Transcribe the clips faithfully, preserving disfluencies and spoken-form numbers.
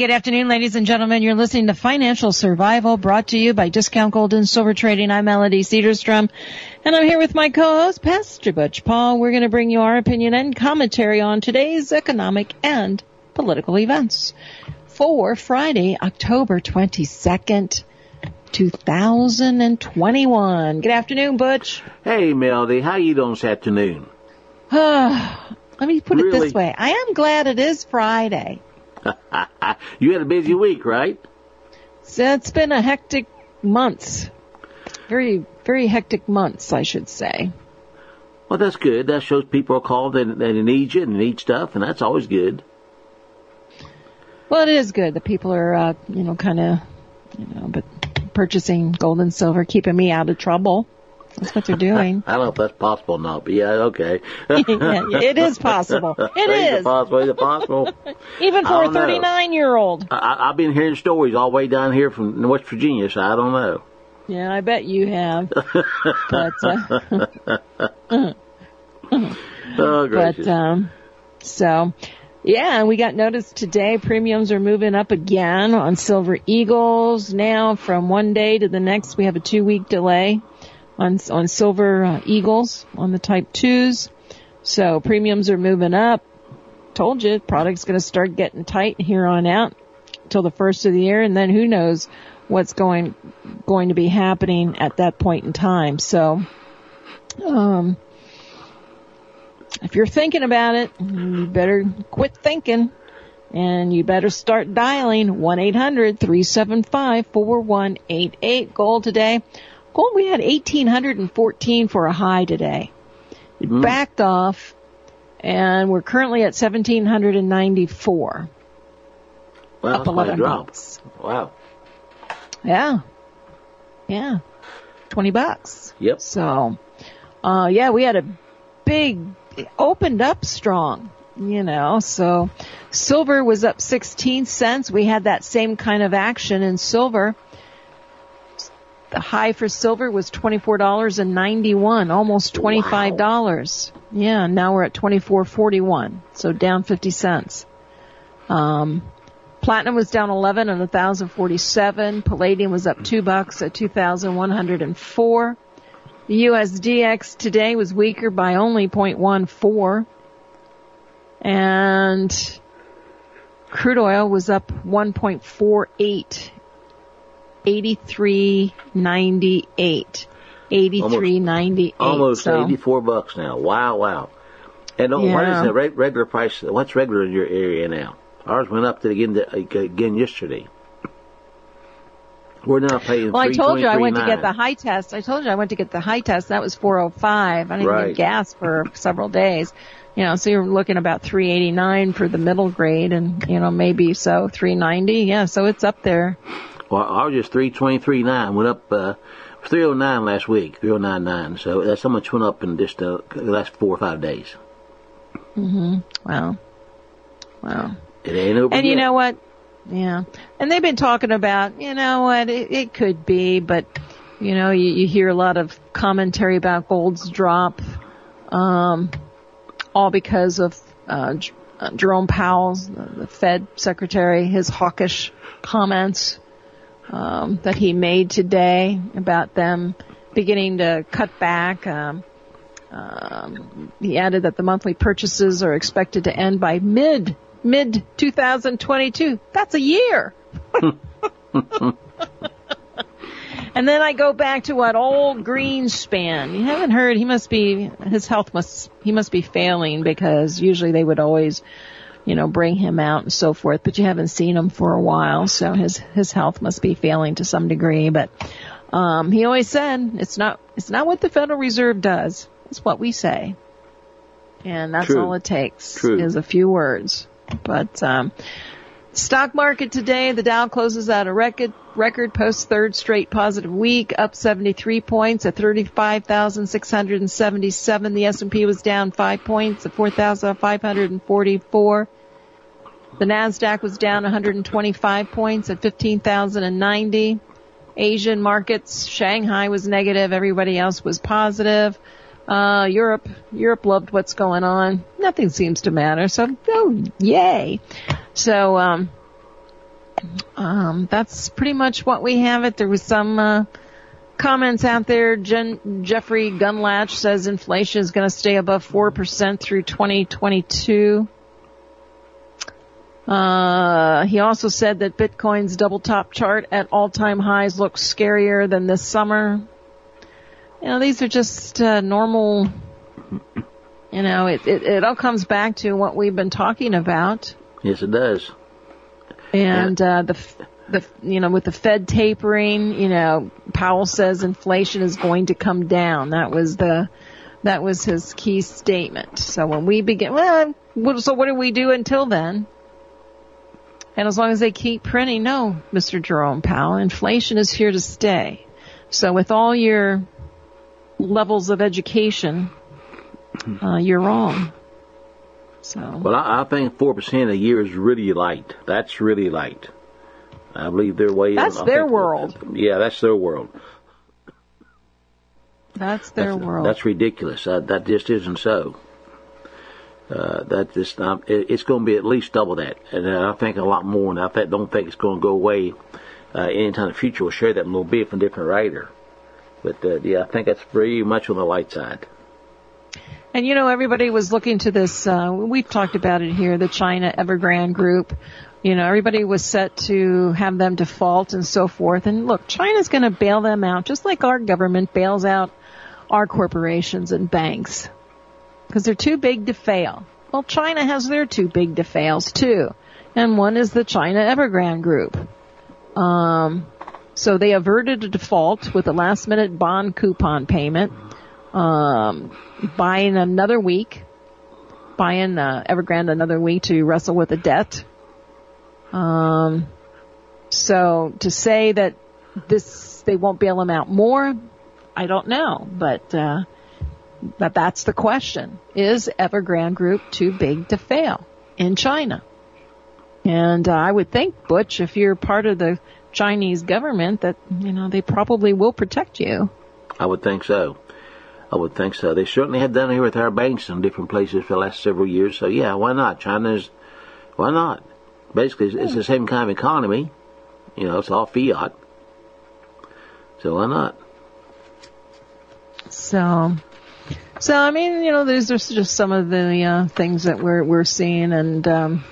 good afternoon, ladies and gentlemen. You're listening to Financial Survival, brought to you by Discount Gold and Silver Trading. I'm Melody Cedarstrom, and I'm here with my co-host, Pastor Butch Paul. We're going to bring you our opinion and commentary on today's economic and political events for Friday, October twenty-second, two thousand twenty-one. Good afternoon, Butch. Hey, Melody. How you doing this afternoon? Let me put Really? it this way. I am glad it is Friday. You had a busy week, right? So it's been a hectic months. Very, very hectic months, I should say. Well, that's good. That shows people are called and they need you and need stuff, and that's always good. Well, it is good that people are, uh, you know, kind of, you know, but purchasing gold and silver, keeping me out of trouble. That's what they're doing. I don't know if that's possible or not, but yeah, okay. Yeah, it is possible. It Is is. it possible? Is it possible? Even for a thirty-nine-year-old. I, I've been hearing stories all the way down here from West Virginia, so I don't know. Yeah, I bet you have. But, uh, oh, gracious. but, um, so, yeah, and we got notice today premiums are moving up again on Silver Eagles. Now, from one day to the next, we have a two-week delay on on Silver uh, Eagles on the Type twos. So premiums are moving up. Told you, product's going to start getting tight here on out till the first of the year, and then who knows what's going going to be happening at that point in time. So, um, if you're thinking about it, you better quit thinking, and you better start dialing one eight hundred three seven five four one eight eight. Gold today. Gold, we had eighteen fourteen for a high today. It mm. backed off, and we're currently at seventeen ninety-four. Wow, up that's eleven quite a drop. bucks. Wow. Yeah. Yeah. twenty bucks. Yep. So, uh, yeah, we had a big, it opened up strong, you know, so silver was up sixteen cents. We had that same kind of action in silver. The high for silver was twenty-four ninety-one, almost twenty-five dollars. Wow. Yeah, now we're at twenty-four forty-one, so down fifty cents. Um, platinum was down eleven at one thousand forty-seven. Palladium was up two bucks at two thousand one hundred four. The U S D X today was weaker by only zero point one four. And crude oil was up one point four eight. eighty-three ninety-eight. eighty-three ninety-eight. Almost so. eighty-four bucks now. Wow, wow. And oh, yeah. what is the regular price? What's regular in your area now? Ours went up to again to, again yesterday. We're now paying. Well, I told you I went to get nine. the high test. I told you I went to get the high test. That was four oh five. I didn't Right. get gas for several days. You know, so you're looking about three eighty-nine for the middle grade, and you know maybe so three ninety. Yeah, so it's up there. Well, ours is three twenty-three nine. Went up uh, three oh nine last week, three oh nine nine. So that's how much went up in just uh, the last four or five days. Mm-hmm. Wow. Wow. It ain't over And yet. you know what? Yeah. And they've been talking about, you know what, it, it could be, but, you know, you, you hear a lot of commentary about gold's drop, um, all because of uh, J- uh, Jerome Powell's, the, the Fed secretary, his hawkish comments um, that he made today about them beginning to cut back. Um, um, he added that the monthly purchases are expected to end by mid Mid twenty twenty-two. That's a year. And then I go back to what old Greenspan. You haven't heard, he must be, his health must, he must be failing because usually they would always, you know, bring him out and so forth, but you haven't seen him for a while, so his, his health must be failing to some degree, but, um, he always said, it's not, it's not what the Federal Reserve does, it's what we say. And that's True. all it takes True. is a few words. But um, stock market today, the Dow closes at a record, record post third straight positive week, up seventy-three points at thirty-five thousand six hundred seventy-seven. The S and P was down five points at four thousand five hundred forty-four. The NASDAQ was down one hundred twenty-five points at fifteen thousand ninety. Asian markets, Shanghai was negative. Everybody else was positive. Uh, Europe, Europe loved what's going on. Nothing seems to matter. So, oh, yay. So, um, um, that's pretty much what we have it. There was some uh, comments out there. Jen, Jeffrey Gunlatch says inflation is going to stay above four percent through twenty twenty-two. Uh, he also said that Bitcoin's double top chart at all-time highs looks scarier than this summer. You know, these are just uh, normal, you know, it, it, it all comes back to what we've been talking about. Yes, it does. And uh, the, the, you know, with the Fed tapering, you know, Powell says inflation is going to come down. That was the, that was his key statement. So when we begin, well, so what do we do until then? And as long as they keep printing, no, Mister Jerome Powell, inflation is here to stay. So with all your levels of education, uh, you're wrong. So. Well, I, I think four percent a year is really light. That's really light. I believe they're way. That's I their think, world. Yeah, that's their world. That's their that's, world. That's ridiculous. Uh, that just isn't so. Uh, that just um, it, it's going to be at least double that, and uh, I think a lot more. And I th- don't think it's going to go away uh, anytime in the future. We'll share that a little bit from a different writer, but uh, yeah, I think that's very much on the light side. And you know, everybody was looking to this. Uh, we've talked about it here. The China Evergrande Group. You know, everybody was set to have them default and so forth. And look, China's going to bail them out, just like our government bails out our corporations and banks. Because they're too big to fail. Well, China has their too big to fails too. And one is the China Evergrande Group. Um, so they averted a default with a last minute bond coupon payment, um, buying another week, buying uh, Evergrande another week to wrestle with the debt. Um, so to say that this, they won't bail them out more, I don't know, but, uh, But that's the question. Is Evergrande Group too big to fail in China? And uh, I would think, Butch, if you're part of the Chinese government, that, you know, they probably will protect you. I would think so. I would think so. They certainly have done it here with our banks in different places for the last several years. So, yeah, why not? China's, why not? Basically, it's, it's the same kind of economy. You know, it's all fiat. So why not? So... So, I mean, you know, these are just some of the uh, things that we're we're seeing, and um,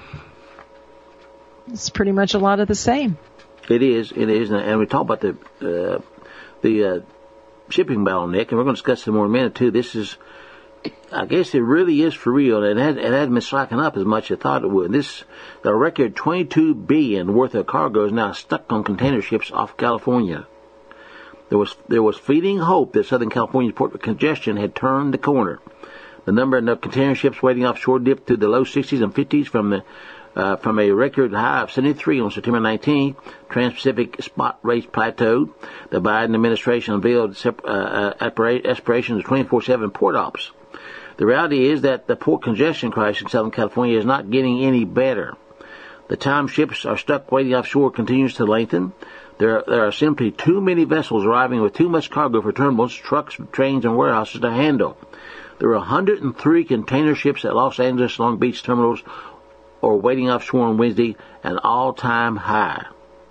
it's pretty much a lot of the same. It is, it is, and we talk about the uh, the uh, shipping bottleneck, and we're going to discuss it more in a minute too. This is, I guess, it really is for real, and it, had, it hadn't been slacking up as much as I thought it would. This, the record twenty-two billion dollars worth of cargo is now stuck on container ships off California. There was there was fleeting hope that Southern California's port congestion had turned the corner. The number of container ships waiting offshore dipped to the low sixties and fifties from the uh, from a record high of seventy-three on September nineteenth. Trans-Pacific spot rates plateaued. The Biden administration unveiled uh, uh, aspirations of twenty-four seven port ops. The reality is that the port congestion crisis in Southern California is not getting any better. The time ships are stuck waiting offshore continues to lengthen. There, there are simply too many vessels arriving with too much cargo for terminals, trucks, trains, and warehouses to handle. There are one hundred three container ships at Los Angeles Long Beach terminals or waiting offshore on Wednesday, an all-time high.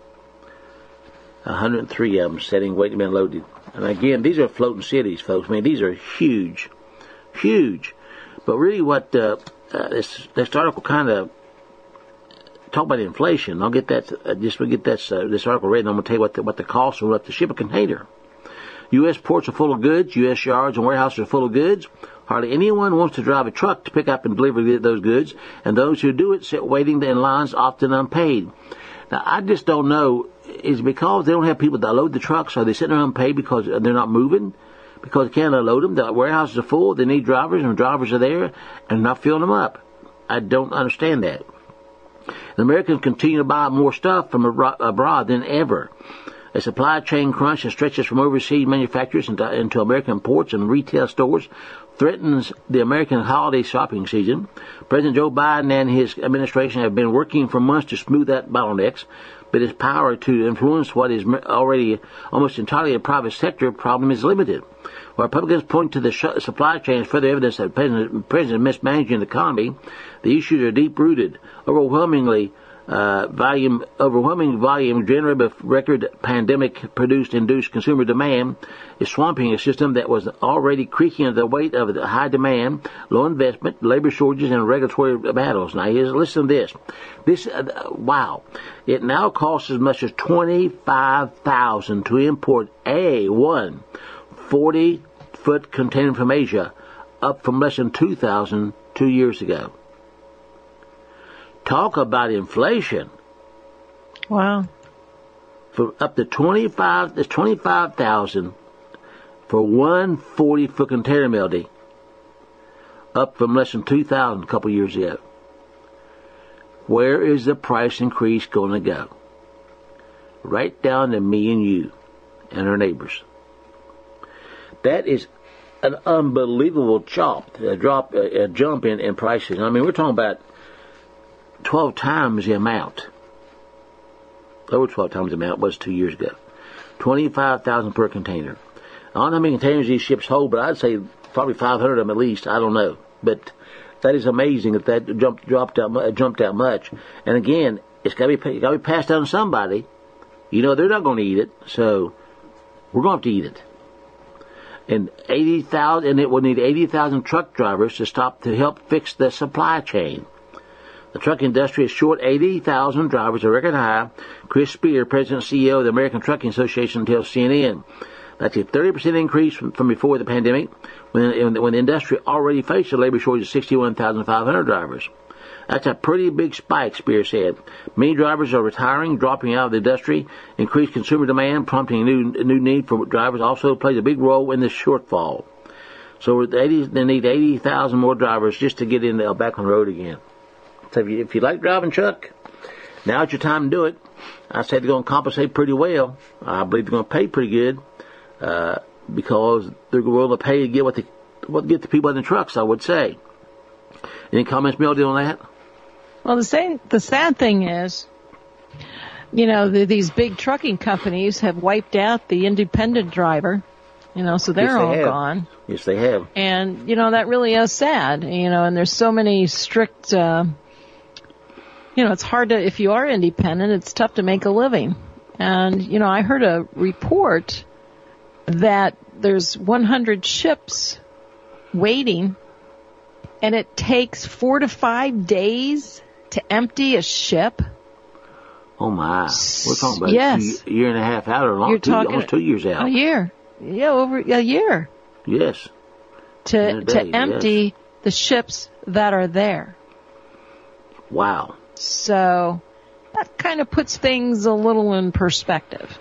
one hundred three of them sitting, waiting to be unloaded. And again, these are floating cities, folks. I mean, these are huge, huge. But really what uh, uh, this, this article kind of talk about inflation. I'll get that. Uh, just we'll get that uh, this article read, and I'm going to tell you what the, what the costs are up to ship a container. U S ports are full of goods. U S yards and warehouses are full of goods. Hardly anyone wants to drive a truck to pick up and deliver those goods, and those who do it sit waiting in lines, often unpaid. Now, I just don't know. Is it because they don't have people that load the trucks? Are they sitting there unpaid because they're not moving? Because they can't unload them? The warehouses are full. They need drivers, and drivers are there and not filling them up. I don't understand that. And Americans continue to buy more stuff from abroad than ever. A supply chain crunch that stretches from overseas manufacturers into, into American ports and retail stores threatens the American holiday shopping season. President Joe Biden and his administration have been working for months to smooth out bottlenecks, but his power to influence what is already almost entirely a private sector problem is limited. While Republicans point to the sh- supply chain as further evidence that the president, president is mismanaging the economy, the issues are deep-rooted. Overwhelmingly, Uh, volume, overwhelming volume generated by record pandemic-produced induced consumer demand is swamping a system that was already creaking under the weight of the high demand, low investment, labor shortages, and regulatory battles. Now, here's, listen to this. This, uh, wow. It now costs as much as twenty-five thousand dollars to import a one forty-foot container from Asia, up from less than two thousand dollars two years ago. Talk about inflation. Wow. For up to twenty-five, that's twenty-five thousand for one forty-foot container, Melody, up from less than two thousand a couple years ago. Where is the price increase going to go? Right down to me and you and our neighbors. That is an unbelievable chop, a drop, a, a jump in, in prices. I mean, we're talking about twelve times the amount. Over twelve times the amount it was two years ago. twenty-five thousand per container. I don't know how many containers these ships hold, but I'd say probably five hundred of them at least. I don't know. But that is amazing that that jumped, dropped out, jumped out much. And again, it's got to be, got to be passed down to somebody. You know, they're not going to eat it, so we're going to have to eat it. And eighty thousand, and it will need eighty thousand truck drivers to stop to help fix the supply chain. The truck industry is short eighty thousand drivers, a record high. Chris Spear, President and C E O of the American Trucking Association, tells C N N. That's a thirty percent increase from, from before the pandemic, when, when the industry already faced a labor shortage of sixty-one thousand five hundred drivers. That's a pretty big spike, Spear said. Many drivers are retiring, dropping out of the industry. Increased consumer demand, prompting a new, a new need for drivers, also plays a big role in this shortfall. So eighty, they need eighty thousand more drivers just to get in uh, back on the road again. So if you, if you like driving truck, now's your time to do it. I say they're going to compensate pretty well. I believe they're going to pay pretty good uh, because they're willing to pay to get what the what get the people in the trucks, I would say. Any comments, Melody, on that? Well, the same, the sad thing is, you know, the, these big trucking companies have wiped out the independent driver, you know, so they're yes, they all have. gone. Yes, they have. And, you know, that really is sad, you know, and there's so many strict, uh, you know, it's hard to, if you are independent, it's tough to make a living. And, you know, I heard a report that there's one hundred ships waiting, and it takes four to five days to empty a ship. Oh, my. We're talking about yes. a year and a half out or long, You're two, talking almost two years out. A year. Yeah, over a year. Yes. To, day, to empty yes. the ships that are there. Wow. So that kind of puts things a little in perspective.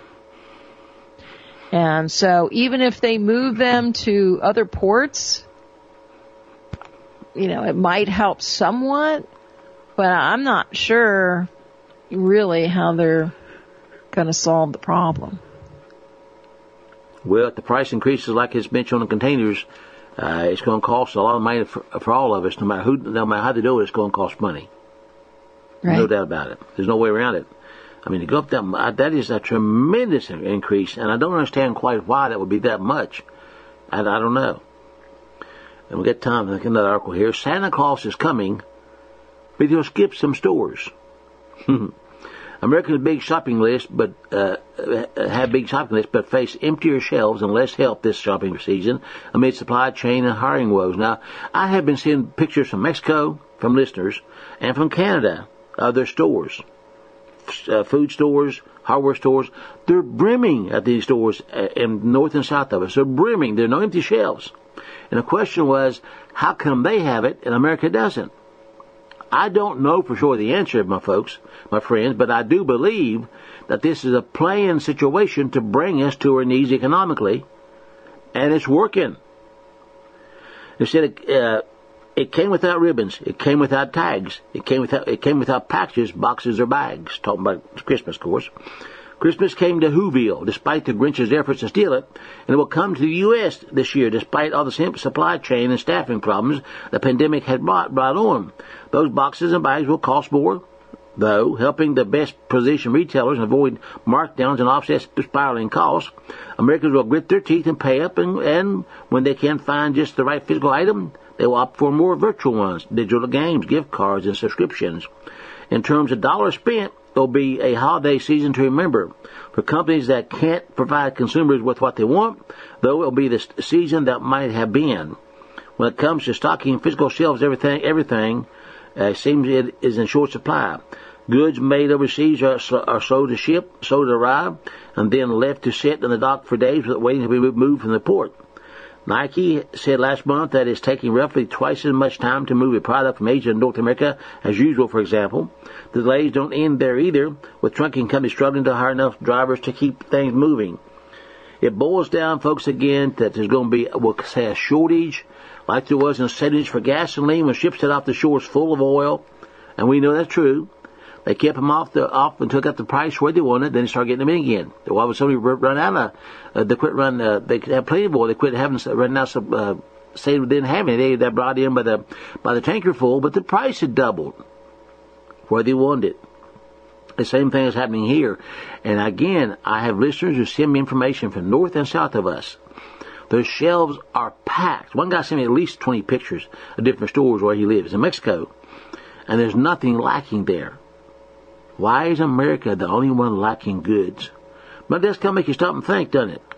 And so even if they move them to other ports, you know, it might help somewhat, but I'm not sure really how they're going to solve the problem. Well, if the price increases like it's mentioned on the containers, uh, it's going to cost a lot of money for, for all of us. No matter who, no matter how they do it, it's going to cost money. Right. No doubt about it. There's no way around it. I mean, to go up that, that is a tremendous increase, and I don't understand quite why that would be that much. I, I don't know. And we'll get time to look at another article here. Santa Claus is coming, but he'll skip some stores. America's big shopping list, but uh, have big shopping lists, but face emptier shelves and less help this shopping season amid supply chain and hiring woes. Now, I have been seeing pictures from Mexico, from listeners, and from Canada of their stores, uh, food stores, hardware stores. They're brimming at these stores in north and south of us. They're brimming. There are no empty shelves. And the question was, how come they have it and America doesn't? I don't know for sure the answer, my folks, my friends, but I do believe that this is a planned situation to bring us to our knees economically, and it's working. They said it, uh, it came without ribbons, it came without tags, it came without it came without packages, boxes, or bags. Talking about Christmas, of course. Christmas came to Whoville, despite the Grinch's efforts to steal it, and it will come to the U S this year, despite all the supply chain and staffing problems the pandemic had brought, brought on. Those boxes and bags will cost more, though, helping the best-positioned retailers avoid markdowns and offset spiraling costs. Americans will grit their teeth and pay up, and, and when they can't find just the right physical item, they will opt for more virtual ones, digital games, gift cards, and subscriptions. In terms of dollars spent, it'll be a holiday season to remember. For companies that can't provide consumers with what they want, though, it'll be the season that might have been. When it comes to stocking physical shelves, everything, everything uh, seems it is in short supply. Goods made overseas are, are sold to ship, sold to arrive, and then left to sit in the dock for days waiting to be moved from the port. Nike said last month that it's taking roughly twice as much time to move a product from Asia to North America as usual, for example. The delays don't end there either, with trucking companies struggling to hire enough drivers to keep things moving. It boils down, folks, again, that there's going to be, we'll say, a shortage, like there was in the seventies for gasoline when ships set off the shores full of oil, and we know that's true. They kept them off the off and took up the price where they wanted. Then they started getting them in again. Why would somebody run out of? Uh, they quit run. Uh, they have plenty of oil. They quit having running out. Some uh, say they didn't have any. They that brought in by the by the tanker full, but the price had doubled where they wanted it. The same thing is happening here. And again, I have listeners who send me information from north and south of us. Their shelves are packed. One guy sent me at least twenty pictures of different stores where he lives in Mexico, and there's nothing lacking there. Why is America the only one lacking goods? But that's going to make you stop and think, doesn't it?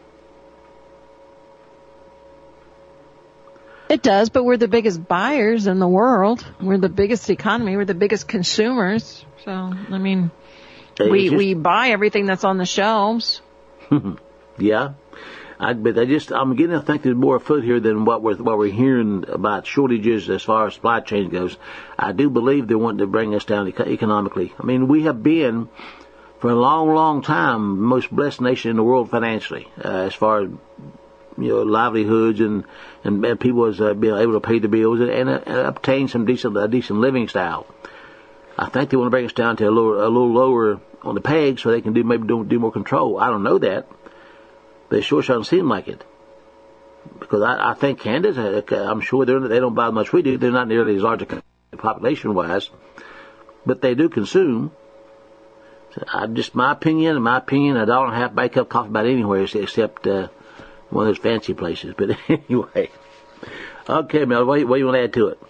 It does, but we're the biggest buyers in the world. We're the biggest economy. We're the biggest consumers. So, I mean, we just, we buy everything that's on the shelves. Yeah. I, but I just, I'm beginning to think there's more afoot here than what we're, what we're hearing about shortages as far as supply chain goes. I do believe they want to bring us down economically. I mean, we have been, for a long, long time, the most blessed nation in the world financially, uh, as far as, you know, livelihoods and, and, and people as, uh, being able to pay the bills and, and, uh, and obtain some decent, a decent living style. I think they want to bring us down to a little, a little lower on the peg so they can do, maybe do, do more control. I don't know that. They sure doesn't seem like it. Because I, I think Canada, I'm sure they're, they don't buy as much as we do. They're not nearly as large a population-wise. But they do consume. So I, just my opinion, in my opinion, a dollar and a half buy a cup of coffee about anywhere except uh, one of those fancy places. But anyway. Okay, Mel, what, what do you want to add to it?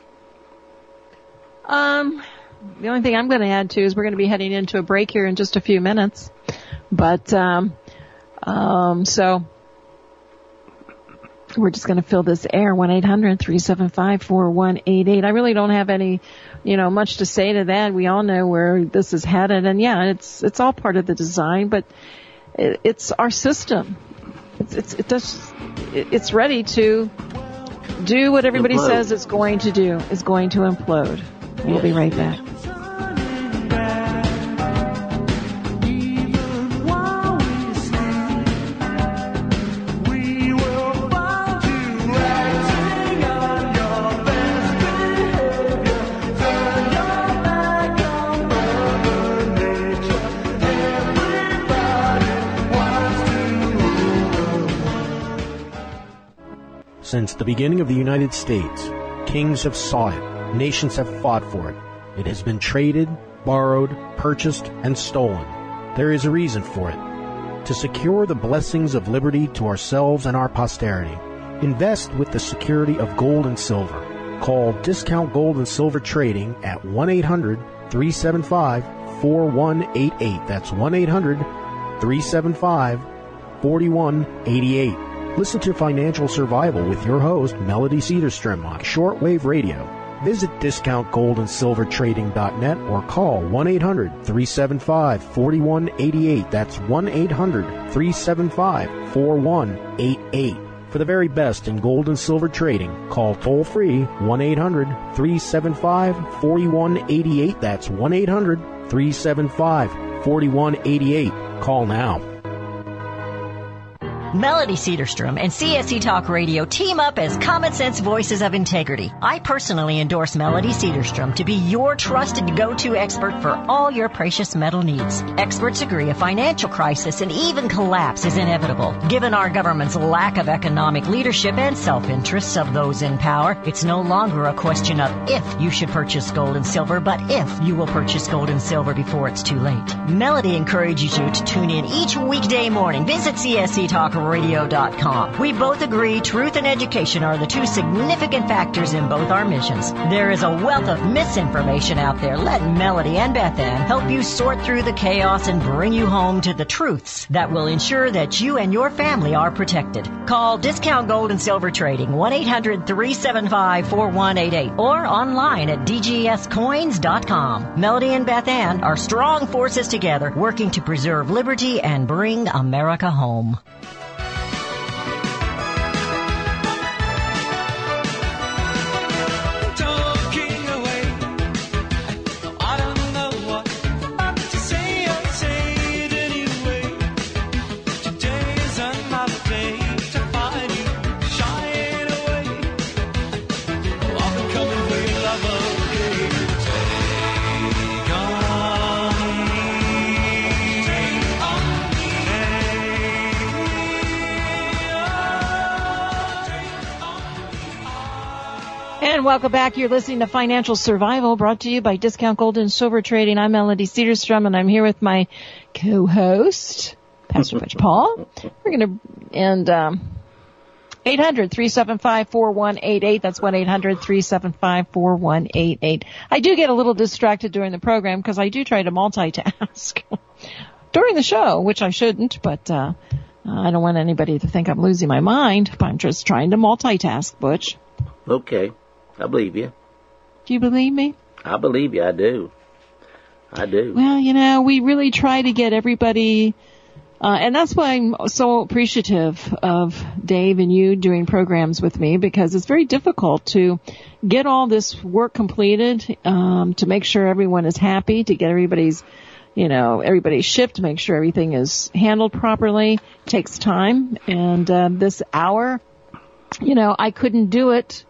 Um, the only thing I'm going to add to is we're going to be heading into a break here in just a few minutes. But, um... Um, so we're just going to fill this air, one eight hundred three seven five four one eight eight. I really don't have any, you know, much to say to that. We all know where this is headed. And yeah, it's, it's all part of the design, but it, it's our system. It's, it's, it does, it's ready to do what everybody implode. says it's going to do, is going to implode. We'll yes. be right back. Since the beginning of the United States, kings have sought it, nations have fought for it. It has been traded, borrowed, purchased, and stolen. There is a reason for it. To secure the blessings of liberty to ourselves and our posterity, invest with the security of gold and silver. Call Discount Gold and Silver Trading at one eight hundred three seven five four one eight eight. That's one eight hundred three seven five four one eight eight. Listen to Financial Survival with your host, Melody Cedarstrom, on shortwave radio. Visit discount gold and silver trading dot net or call one eight hundred three seven five four one eight eight. That's one eight hundred three seven five four one eight eight. For the very best in gold and silver trading, call toll-free one eight hundred three seven five four one eight eight. That's one eight hundred three seven five four one eight eight. Call now. Melody Cedarstrom and C S E Talk Radio team up as Common Sense Voices of Integrity. I personally endorse Melody Cedarstrom to be your trusted go-to expert for all your precious metal needs. Experts agree a financial crisis and even collapse is inevitable. Given our government's lack of economic leadership and self-interests of those in power, it's no longer a question of if you should purchase gold and silver, but if you will purchase gold and silver before it's too late. Melody encourages you to tune in each weekday morning. Visit C S E Talk radio dot com. We both agree truth and education are the two significant factors in both our missions. There is a wealth of misinformation out there. Let Melody and Beth Ann help you sort through the chaos and bring you home to the truths that will ensure that you and your family are protected. Call Discount Gold and Silver Trading, one eight hundred three seven five four one eight eight, or online at d g s coins dot com. Melody and Beth Ann are strong forces together, working to preserve liberty and bring America home. And welcome back. You're listening to Financial Survival, brought to you by Discount Gold and Silver Trading. I'm Melody Cedarstrom, and I'm here with my co-host, Pastor Butch Paul. We're going to, and um, eight hundred three seven five four one eight eight. That's one eight hundred three seven five four one eight eight. I do get a little distracted during the program because I do try to multitask during the show, which I shouldn't, but uh, I don't want anybody to think I'm losing my mind. I'm just trying to multitask, Butch. Okay. I believe you. Do you believe me? I believe you. I do. I do. Well, you know, we really try to get everybody, uh, and that's why I'm so appreciative of Dave and you doing programs with me, because it's very difficult to get all this work completed, um, to make sure everyone is happy, to get everybody's, you know, everybody's shift, to make sure everything is handled properly. It takes time. And, uh, this hour, you know, I couldn't do it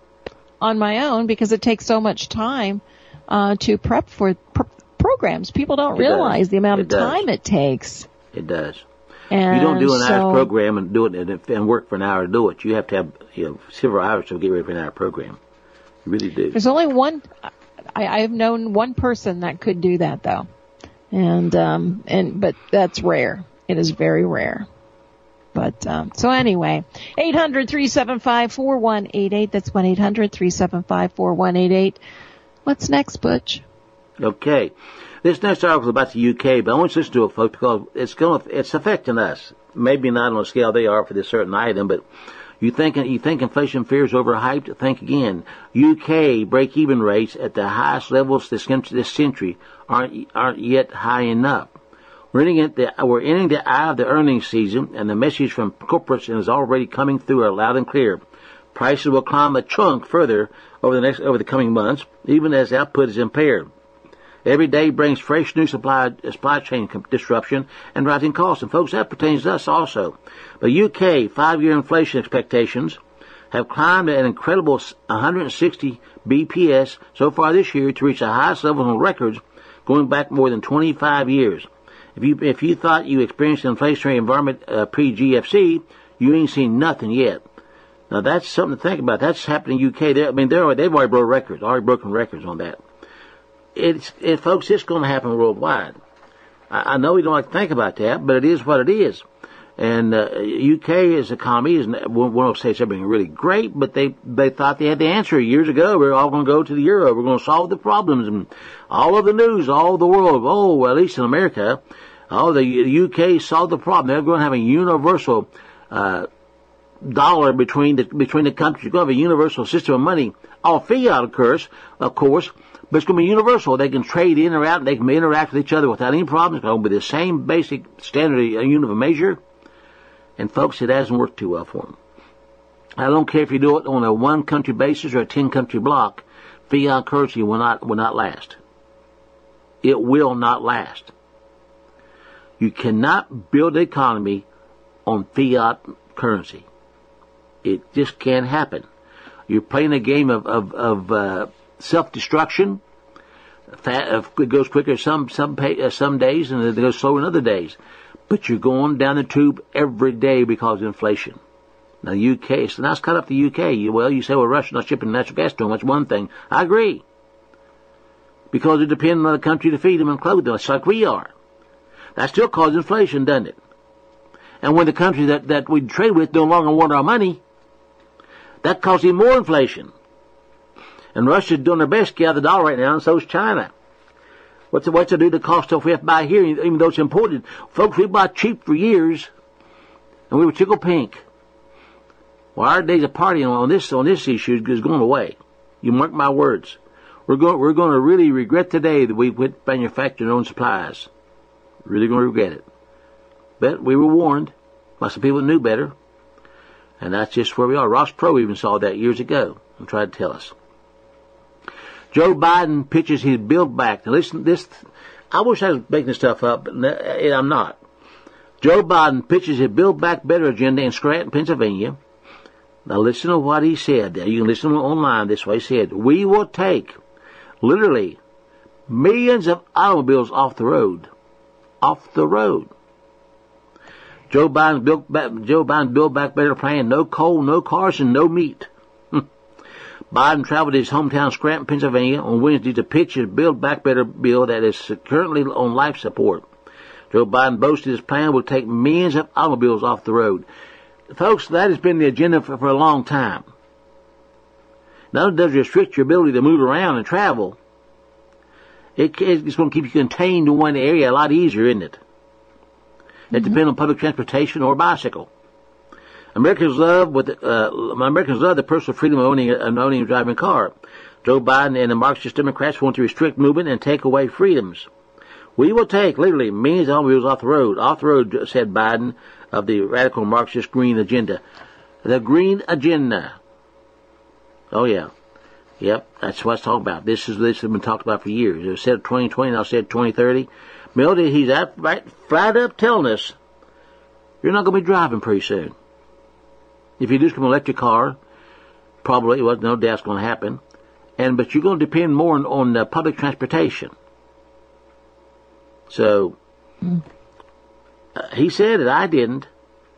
on my own because it takes so much time uh to prep for pr- programs. People don't it realize does. the amount it of does. time it takes. It does. And you don't do an so, hour's program and do it and, and work for an hour to do it. You have to have, you know, several hours to get ready for an hour program. You really do. There's only one. I, I've known one person that could do that, though, and um and but that's rare. It is very rare. But, um, so anyway, eight hundred three seven five four one eight eight. That's one eight hundred three seven five four one eight eight. What's next, Butch? Okay. This next article is about the U K, but I want you to listen to it, folks, because it's going to, it's affecting us. Maybe not on the scale they are for this certain item, but you think, you think inflation fear is overhyped? Think again. U K break-even rates at the highest levels this, this century aren't, aren't yet high enough. We're entering, the, we're entering the eye of the earnings season, and the message from corporates is already coming through loud and clear. Prices will climb a chunk further over the next over the coming months, even as output is impaired. Every day brings fresh new supply supply chain disruption and rising costs, and folks, that pertains to us also. But U K five-year inflation expectations have climbed at an incredible one hundred sixty B P S so far this year to reach the highest levels on records going back more than twenty-five years. If you if you thought you experienced an inflationary environment uh, pre-G F C, you ain't seen nothing yet. Now that's something to think about. That's happening in the U K. They're, I mean, they're they've already broken records, already broken records on that. It's it, folks, it's going to happen worldwide. I, I know we don't like to think about that, but it is what it is. And uh, U K's economy is one won't say something really great, but they they thought they had the answer years ago. We're all going to go to the euro. We're going to solve the problems, and all of the news, all of the world. Oh, well, at least in America, oh, the U K solved the problem. They're going to have a universal uh, dollar between the between the countries. You're going to have a universal system of money, all fiat, of course, of course. But it's going to be universal. They can trade in or out, and they can interact with each other without any problems. It's going to be the same basic standard unit of measure. And folks, it hasn't worked too well for them. I don't care if you do it on a one-country basis or a ten-country block. Fiat currency will not will not last. It will not last. You cannot build an economy on fiat currency. It just can't happen. You're playing a game of of, of uh, self-destruction. It goes quicker some some pay, uh, some days, and it goes slower in other days. But you're going down the tube every day because of inflation. Now, the U K, so now it's cut up the U K. You, well, you say, well, Russia's not shipping natural gas to them. That's one thing. I agree. Because they depend on the country to feed them and clothe them, just like we are. That still causes inflation, doesn't it? And when the country that, that we trade with no longer want our money, that causes even more inflation. And Russia's doing their best to get out the dollar right now, and so is China. What's it, what's it do to the cost stuff we have to buy here, even though it's imported? Folks, we bought cheap for years, and we were tickle pink. Well, our days of partying on this on this issue is going away. You mark my words. We're going we're going to really regret the day that we quit manufacturing our own supplies. Really going to regret it. But we were warned by some people that knew better, and that's just where we are. Ross Perot even saw that years ago and tried to tell us. Joe Biden pitches his Build Back. Now listen, this I wish I was making this stuff up, but I'm not. Joe Biden pitches his Build Back Better agenda in Scranton, Pennsylvania. Now listen to what he said. You can listen online this way. He said, "We will take, literally, millions of automobiles off the road. Off the road." Joe Biden's Build Back, Joe Biden's Build Back Better plan, no coal, no cars, and no meat. Biden traveled to his hometown Scranton, Pennsylvania on Wednesday to pitch his Build Back Better bill that is currently on life support. Joe Biden boasted his plan will take millions of automobiles off the road. Folks, that has been the agenda for, for a long time. Not only does it restrict your ability to move around and travel, it, it's going to keep you contained in one area a lot easier, isn't it? It mm-hmm. depends on public transportation or bicycle. Americans love with uh, Americans love the personal freedom of owning, of owning and driving a car. Joe Biden and the Marxist Democrats want to restrict movement and take away freedoms. We will take, literally, millions of automobiles off the road. Off the road, said Biden, of the radical Marxist green agenda. The green agenda. Oh, yeah. Yep, that's what it's talking about. This is this has been talked about for years. It said twenty twenty, now said twenty thirty. Mildy, he's out, right, flat up telling us, you're not going to be driving pretty soon. If you do come an electric car, probably, well, no doubt's going to happen. And, but you're going to depend more on, on uh, public transportation. So, mm. uh, he said it, I didn't.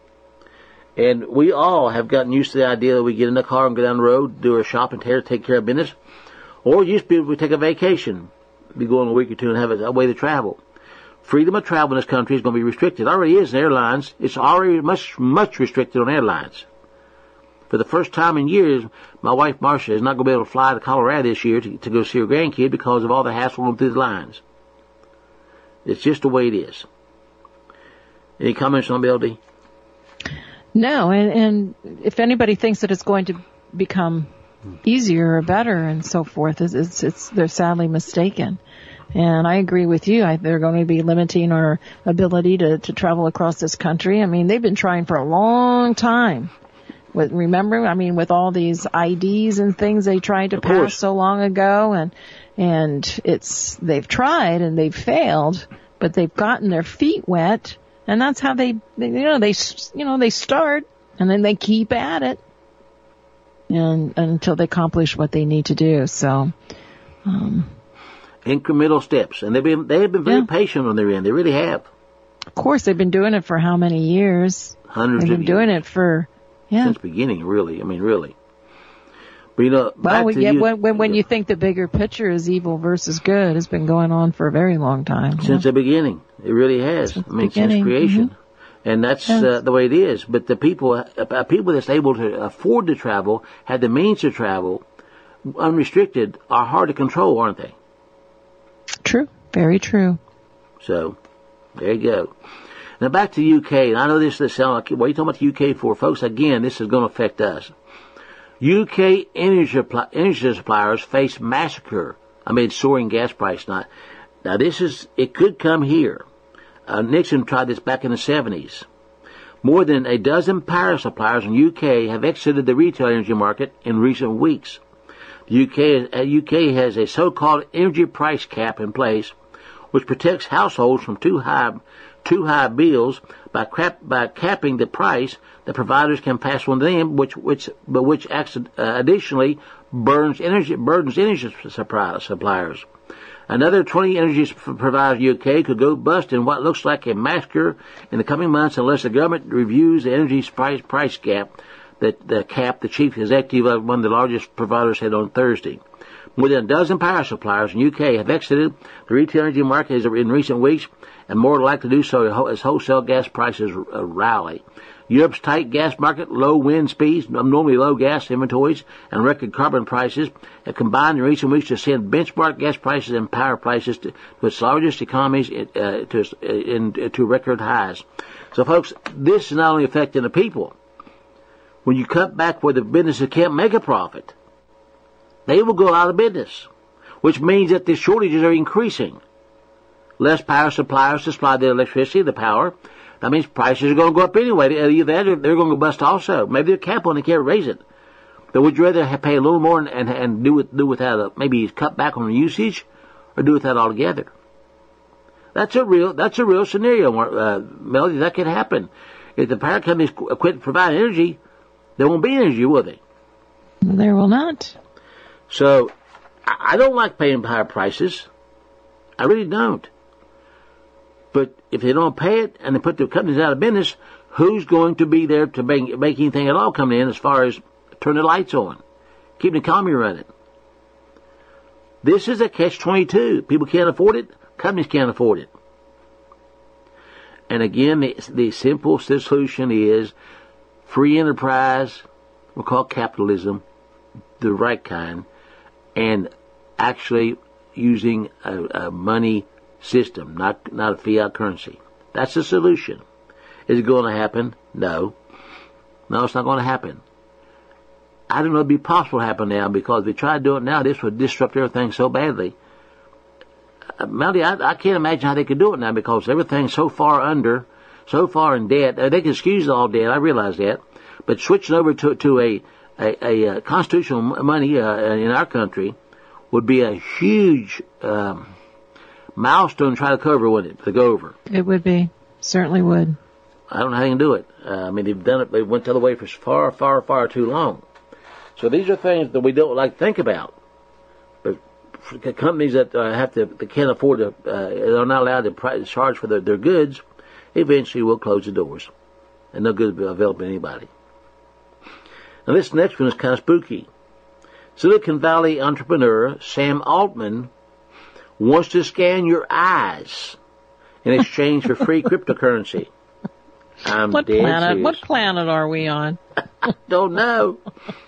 And we all have gotten used to the idea that we get in the car and go down the road, do our shopping, take care of business. Or used to be able to take a vacation, be going a week or two and have a, a way to travel. Freedom of travel in this country is going to be restricted. It already is in airlines. It's already much, much restricted on airlines. For the first time in years, my wife Marcia is not going to be able to fly to Colorado this year to, to go see her grandkid because of all the hassle going through the lines. It's just the way it is. Any comments on Bill D? No, and, and if anybody thinks that it's going to become easier or better and so forth, it's, it's, it's they're sadly mistaken. And I agree with you. I, they're going to be limiting our ability to, to travel across this country. I mean, they've been trying for a long time. With, remember, I mean, with all these I Ds and things they tried to pass so long ago, and and it's they've tried and they've failed, but they've gotten their feet wet, and that's how they, they you know they you know they start and then they keep at it, and, and until they accomplish what they need to do. So, um, incremental steps, and they've been they have been very yeah. patient on their end. They really have. Of course, they've been doing it for how many years? Hundreds they've of been years. doing it for. Yeah. Since the beginning, really. I mean, really. But, you know, well, we, yeah, you, when, when, when you think the bigger picture is evil versus good, it's been going on for a very long time. Since yeah. the beginning. It really has. Since I mean, beginning. since creation. Mm-hmm. And that's yes. uh, the way it is. But the people, uh, people that's able to afford to travel, have the means to travel, unrestricted, are hard to control, aren't they? True. Very true. So, there you go. Now back to the U K, and I know this, this sounds like, what are you talking about the U K for? Folks, again, this is going to affect us. U K energy, energy suppliers face massacre amid soaring gas price. Now, now this is, it could come here. Uh, Nixon tried this back in the seventies. More than a dozen power suppliers in the U K have exited the retail energy market in recent weeks. The U K, uh, U K has a so-called energy price cap in place, which protects households from too high too high bills by, crap, by capping the price that providers can pass on to them, which which but which uh, additionally burns energy burdens energy supply, suppliers. Another twenty energy providers in the U K could go bust in what looks like a massacre in the coming months unless the government reviews the energy price price gap that the cap the chief executive of one of the largest providers said on Thursday. More than a dozen power suppliers in the U K have exited the retail energy market in recent weeks, and more likely to do so as wholesale gas prices uh, rally. Europe's tight gas market, low wind speeds, normally low gas inventories, and record carbon prices have combined in recent weeks to send benchmark gas prices and power prices to, to its largest economies uh, to, in, to record highs. So, folks, this is not only affecting the people. When you cut back where the businesses can't make a profit, they will go out of business, which means that the shortages are increasing. Less power suppliers to supply the electricity, the power. That means prices are going to go up anyway. Either that or they're going to go bust also. Maybe they're cap on they can't raise it. But would you rather have pay a little more and, and, and do it, do without a, maybe cut back on the usage, or do without altogether? That's a real, that's a real scenario, uh, Melody. That could happen. If the power companies quit providing energy, there won't be energy, will they? There will not. So, I don't like paying higher prices. I really don't. But if they don't pay it and they put the companies out of business, who's going to be there to make, make anything at all come in as far as turn the lights on, keep the economy running? This is a catch twenty-two. People can't afford it. Companies can't afford it. And again, the, the simple solution is free enterprise, we'll call capitalism, the right kind, and actually using a, a money system, not not a fiat currency. That's the solution. Is it going to happen? No. No, it's not going to happen. I don't know if it'd be possible to happen now, because if they try to do it now, this would disrupt everything so badly. Uh, Melody, I, I can't imagine how they could do it now, because everything's so far under, so far in debt. Uh, they can excuse all debt, I realize that. But switching over to, to a, a, a constitutional money uh, in our country would be a huge um, milestone to try to cover, wouldn't it, to go over? It would be. Certainly would. I don't know how they can do it. Uh, I mean, they've done it, they went the other way for far, far, far too long. So these are things that we don't like to think about. But companies that uh, have to, they can't afford to, uh, they're not allowed to price, charge for their, their goods, eventually will close the doors. And no good will available to anybody. Now this next one is kind of spooky. Silicon Valley entrepreneur Sam Altman wants to scan your eyes in exchange for free cryptocurrency. I'm what dead planet? serious. What planet are we on? I don't know.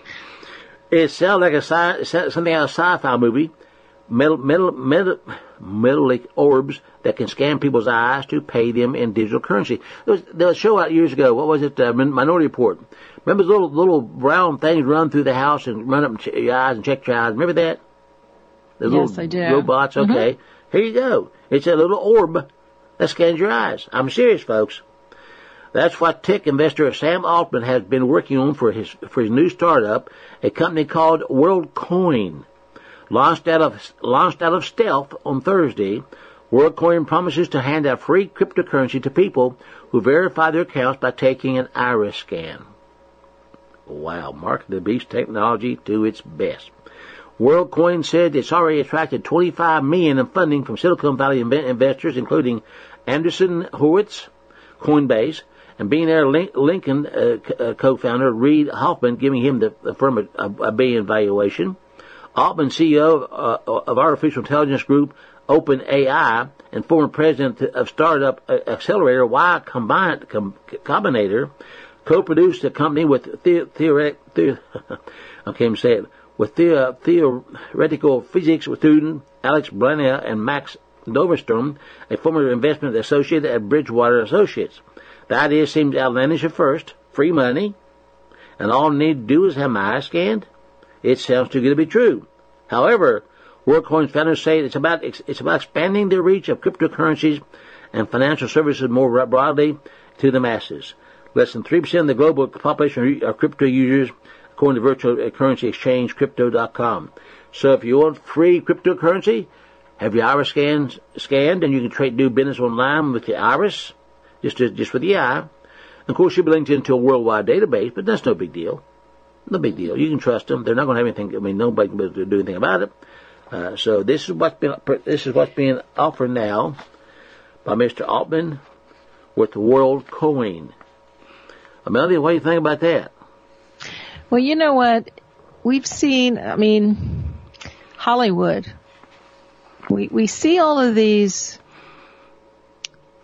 It sounds like a sci- something out of a sci-fi movie. Metal, metal, metal, metallic orbs that can scan people's eyes to pay them in digital currency. There was, there was a show out years ago. What was it? Uh, Minority Report. Remember those little little brown things run through the house and run up your eyes and check your eyes? Remember that? Those yes, little I do. Robots. Okay. Mm-hmm. Here you go. It's a little orb that scans your eyes. I'm serious, folks. That's what tech investor Sam Altman has been working on for his for his new startup, a company called WorldCoin. Launched out of launched out of stealth on Thursday, WorldCoin promises to hand out free cryptocurrency to people who verify their accounts by taking an iris scan. Wow, market the beast technology to its best. WorldCoin said it's already attracted twenty-five million dollars in funding from Silicon Valley investors, including Andreessen Horowitz, Coinbase, and billionaire Lincoln uh, uh, co-founder Reid Hoffman, giving him the, the firm a, a billion valuation. Altman, C E O of, uh, of artificial intelligence group OpenAI and former president of startup accelerator Y Combinator, co-produced a company with the, theoretic, the, I can't even say it, with the, theoretical physics student Alex Blania and Max Doverstrom, a former investment associate at Bridgewater Associates. The idea seems outlandish at first. Free money, and all I need to do is have my eyes scanned. It sounds too good to be true. However, WorldCoin's founders say it's about it's about expanding the reach of cryptocurrencies and financial services more broadly to the masses. Less than three percent of the global population are crypto users, according to virtual currency exchange crypto dot com. So if you want free cryptocurrency, have your iris scans scanned, and you can trade do business online with your iris, just to, just with the eye. Of course, you'll be linked into a worldwide database, but that's no big deal. No big deal. You can trust them. They're not going to have anything. I mean, nobody can be able to do anything about it. Uh, so this is what's been this is what's being offered now by Mister Altman with the WorldCoin. Amelia, what do you think about that? Well, you know what? We've seen, I mean, Hollywood. We we see all of these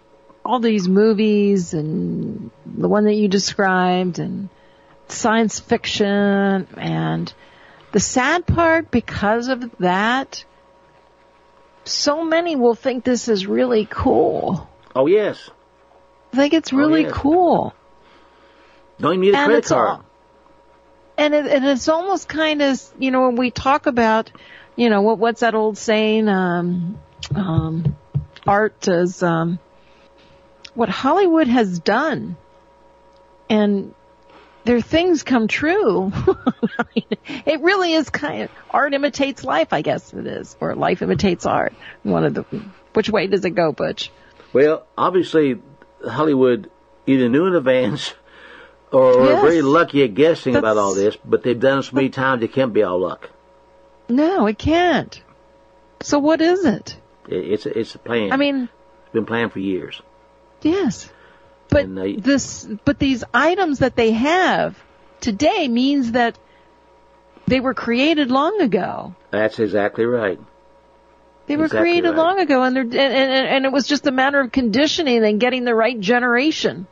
all these movies and the one that you described and science fiction, and the sad part, because of that, so many will think this is really cool. Oh, yes. I think it's really oh, yes. cool. Don't even need a and credit it's card. All, and, it, and it's almost kind of, you know, when we talk about, you know, what what's that old saying? Um, um, art is um, what Hollywood has done. And their things come true. I mean, it really is kind of, art imitates life, I guess it is, or life imitates art. One of the, which way does it go, Butch? Well, obviously, Hollywood either knew in advance or yes. are very lucky at guessing That's, about all this, but they've done it so many times it can't be all luck. No, it can't. So what is it? it it's, a, it's a plan. I mean, it's been planned for years. Yes. But they, this, but these items that they have today means that they were created long ago. That's exactly right. They were exactly created right. long ago, and, and and and it was just a matter of conditioning and getting the right generation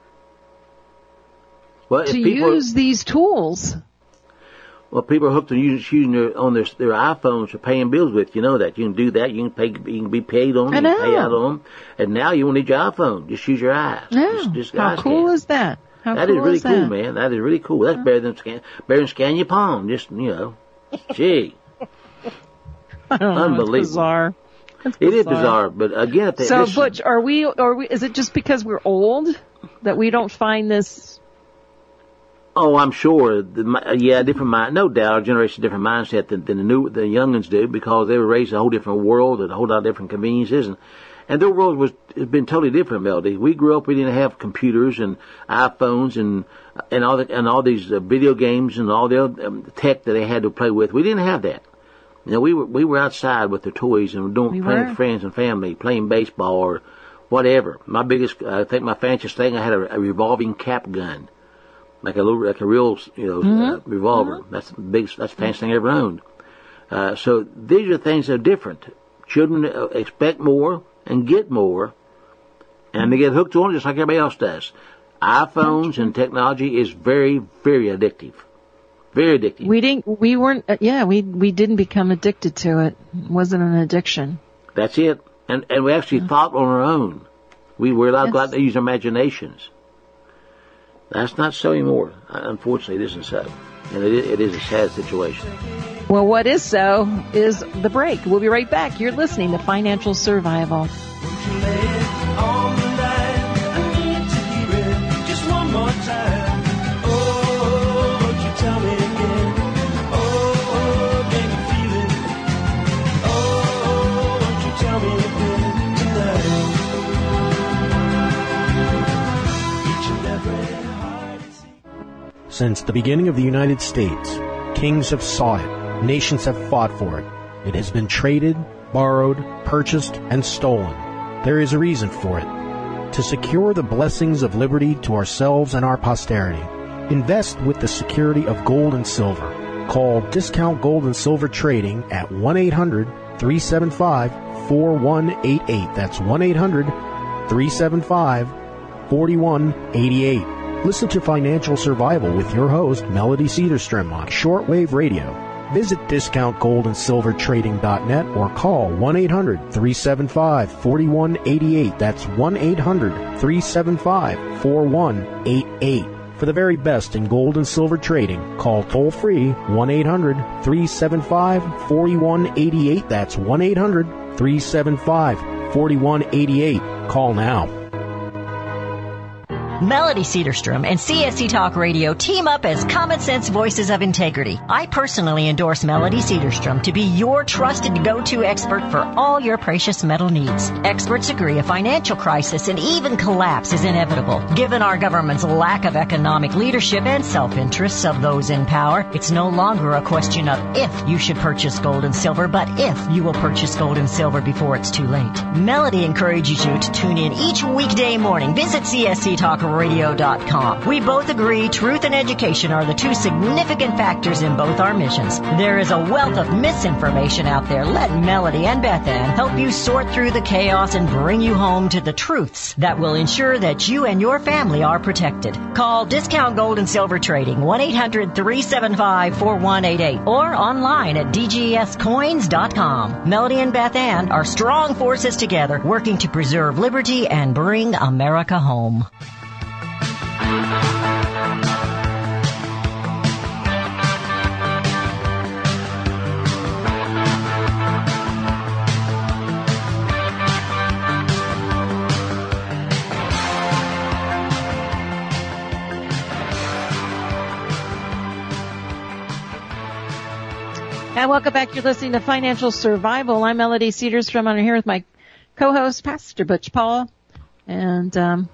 well, to people, use these tools. Well, people are hooked on using, using their, on their, their iPhones for paying bills with. You know that. You can do that. You can pay. You can be paid on them. You can pay out on them. And now you won't need your iPhone. Just use your eyes. Yeah. Just, just How cool scan. is that? How that cool is really is cool, that? man. That is really cool. That's better than scan. Better than scan your palm. Just you know, gee. I don't know, Unbelievable. it's bizarre. It's It is bizarre. bizarre, but again, if they, So, this, Butch, are we? Are we? Is it just because we're old that we don't find this? oh, I'm sure. The, yeah, different mind. No doubt, our generation different mindset than, than the new the youngins do because they were raised in a whole different world and a whole lot of different conveniences, and and their world was has been totally different. Melody, we grew up, we didn't have computers and iPhones and and all the, and all these uh, video games and all the other, um, tech that they had to play with. We didn't have that. You know, we were we were outside with the toys and doing We playing were. with friends and family, playing baseball or whatever. My biggest, I think, my fanciest thing, I had a, a revolving cap gun, like a little, like a real, you know, Mm-hmm. uh, revolver. Mm-hmm. That's the biggest, that's the fanciest thing I ever owned. Uh, so these are things that are different. Children uh, expect more and get more, and they get hooked on it just like everybody else does. iPhones and technology is very, very addictive. Very addictive. We didn't. We weren't. Uh, yeah, we we didn't become addicted to it. It wasn't an addiction. That's it. And and we actually Yeah. thought on our own. We were allowed to go out Yes. and use our imaginations. That's not so anymore. Unfortunately, it isn't so. And it, it is a sad situation. Well, what is so is the break. We'll be right back. You're listening to Financial Survival. Won't you lay it on the line? I need to hear it just one more time. Oh, won't you tell me again? Oh, oh, can you feel it? Oh, won't you tell me again tonight? Each and every heart is Since the beginning of the United States, kings have sought it. Nations have fought for it. It has been traded, borrowed, purchased, and stolen. There is a reason for it. To secure the blessings of liberty to ourselves and our posterity, invest with the security of gold and silver. Call Discount Gold and Silver Trading at one eight hundred, three seven five, four one eight eight. That's one eight hundred, three seven five, four one eight eight. Listen to Financial Survival with your host, Melody Cedarstrom, on shortwave radio. Visit discount gold and silver trading dot net or call one eight hundred, three seven five, four one eight eight. That's one eight hundred, three seven five, four one eight eight. For the very best in gold and silver trading, call toll-free one eight hundred, three seven five, four one eight eight. That's one eight hundred, three seven five, four one eight eight. Call now. Melody Cedarstrom and C S C Talk Radio team up as Common Sense Voices of Integrity. I personally endorse Melody Cedarstrom to be your trusted go-to expert for all your precious metal needs. Experts agree a financial crisis and even collapse is inevitable. Given our government's lack of economic leadership and self-interests of those in power, it's no longer a question of if you should purchase gold and silver, but if you will purchase gold and silver before it's too late. Melody encourages you to tune in each weekday morning. Visit C S C Talk radio dot com. We both agree truth and education are the two significant factors in both our missions. There is a wealth of misinformation out there. Let Melody and Beth Ann help you sort through the chaos and bring you home to the truths that will ensure that you and your family are protected. Call Discount Gold and Silver Trading, one eight hundred three seven five four one eight eight, or online at d g s coins dot com. Melody and Beth Ann are strong forces together, working to preserve liberty and bring America home. And welcome back. You're listening to Financial Survival. I'm Melody Cedarstrom. I'm here with my co-host, Pastor Butch Paul. And um,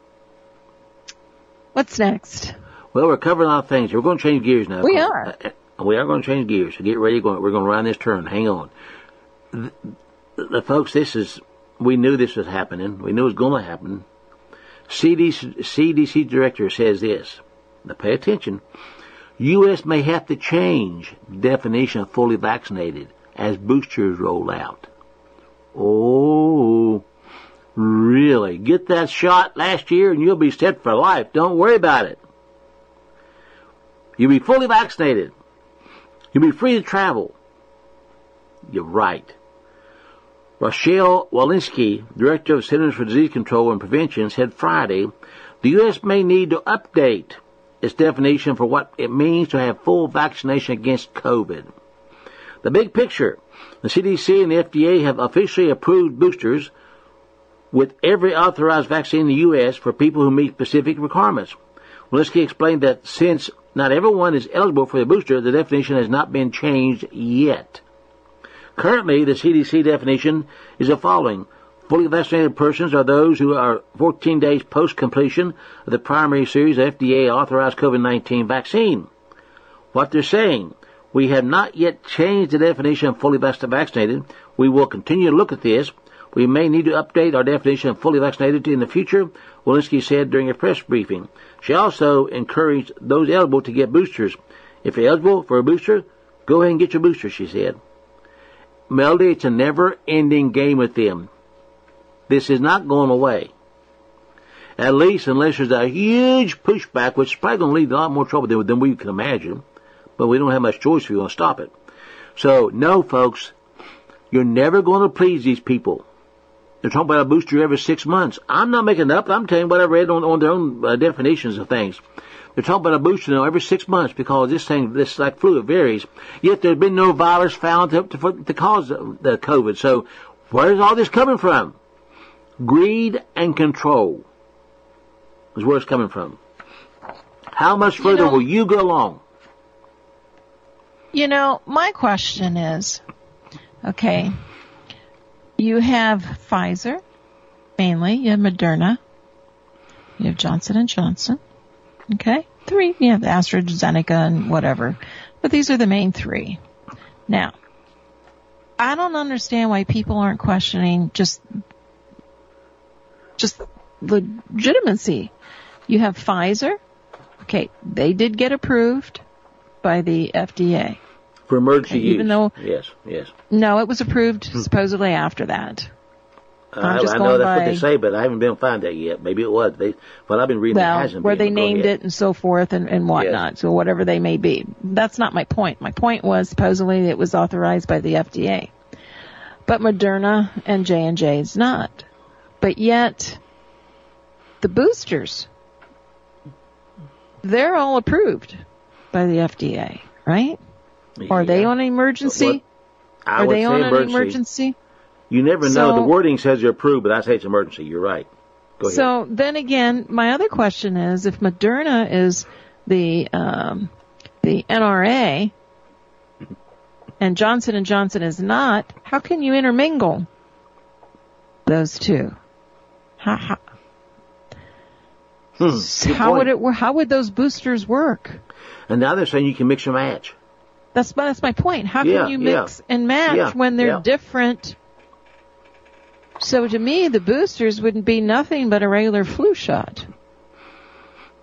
what's next? Well, we're covering a lot of things. We're going to change gears now. We are. Uh, we are going to change gears. So get ready. We're going to run this turn. Hang on. The, the folks, this is, we knew this was happening. We knew it was going to happen. C D C, C D C director says this. Now pay attention. U S may have to change the definition of fully vaccinated as boosters roll out. Oh, really? Get that shot last year and you'll be set for life. Don't worry about it. You'll be fully vaccinated. You'll be free to travel. You're right. Rochelle Walensky, Director of Centers for Disease Control and Prevention, said Friday the U S may need to update its definition for what it means to have full vaccination against COVID. The big picture, the C D C and the F D A have officially approved boosters with every authorized vaccine in the U S for people who meet specific requirements. Walensky explained that since not everyone is eligible for the booster, the definition has not been changed yet. Currently, the C D C definition is the following. Fully vaccinated persons are those who are fourteen days post-completion of the primary series of F D A-authorized COVID nineteen vaccine. What they're saying, we have not yet changed the definition of fully vaccinated. We will continue to look at this. We may need to update our definition of fully vaccinated in the future, Walensky said during a press briefing. She also encouraged those eligible to get boosters. If you're eligible for a booster, go ahead and get your booster, she said. Melody, it's a never-ending game with them. This is not going away. At least unless there's a huge pushback, which is probably going to lead to a lot more trouble than, than we can imagine. But we don't have much choice if you want to stop it. So, no, folks, you're never going to please these people. They're talking about a booster every six months. I'm not making it up. I'm telling you what I read on, on their own uh, definitions of things. They're talking about a booster now every six months because this thing, this like flu, it varies. Yet there's been no virus found to, to, to cause the COVID. So, where's all this coming from? Greed and control is where it's coming from. How much further you know, will you go along? You know, my question is, okay, you have Pfizer, mainly, you have Moderna, you have Johnson and Johnson, okay? Three, you have AstraZeneca and whatever, but these are the main three. Now, I don't understand why people aren't questioning just Just legitimacy. You have Pfizer. Okay, they did get approved by the F D A. For emergency use. Even though, yes, yes. No, it was approved supposedly after that. Uh, I, I know that's by, what they say, but I haven't been able to find that yet. Maybe it was. They, well, I've been reading well, it hasn't where been. they named it and so forth and, and whatnot, yes. So whatever they may be. That's not my point. My point was supposedly it was authorized by the F D A. But Moderna and J and J is not. But yet, the boosters, they're all approved by the F D A, right? Yeah. Are they on an emergency? I Are would they say on emergency. an emergency? You never so, know. The wording says they're approved, but I say it's emergency. You're right. Go ahead. So then again, my other question is, if Moderna is the um, the N R A and Johnson and Johnson is not, how can you intermingle those two? How, how, hmm, how would it? How would those boosters work? And now they're saying you can mix and match. That's that's my point. How yeah, can you mix yeah. and match yeah, when they're yeah. different? So to me, the boosters wouldn't be nothing but a regular flu shot.